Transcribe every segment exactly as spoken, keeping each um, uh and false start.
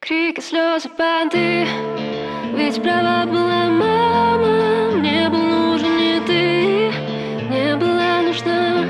Крики, слезы, понты. Ведь права была мама. Мне был нужен не ты, не была нужна.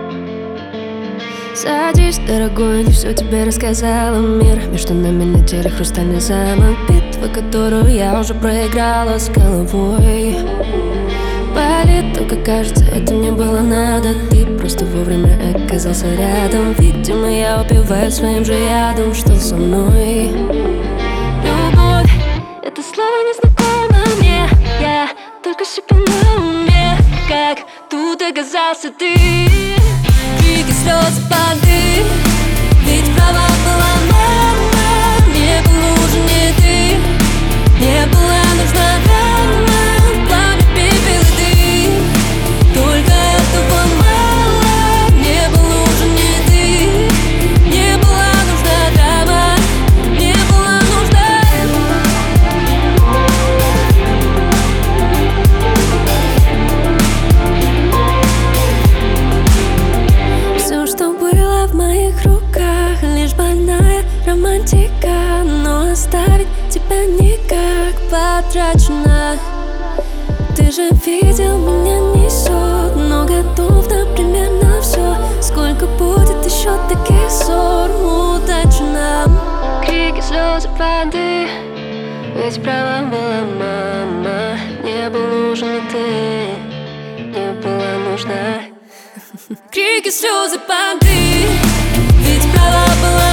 Садись, дорогой, не все тебе рассказала. Мир между нами на теле хрустальный замок. Битва, которую я уже проиграла с головой. Болит, только кажется, это мне было надо. Ты просто вовремя оказался рядом. Видимо, я убиваю своим же ядом. Что со мной? Любовь, это слово незнакомо мне. Я только себе на уме. Как тут оказался ты? Крики, слезы, понты. Ведь права была мама. Мне был нужен не ты, не была нужна драма. Пламя, пепел и дым. Только этого мало. Мне был нужен не ты, не была нужна драма. Не была нужна. Все, что было в моих руках, лишь больная романтика. Но оставить тебя никак потрачено. Ты же видел, меня несет, но готов на примерно все. Сколько будет еще таких ссор, удачи нам. Крики, слезы, понты. Ведь права была мама. Не был нужен и ты, не была нужна. Крики, слезы, понты. Ведь права была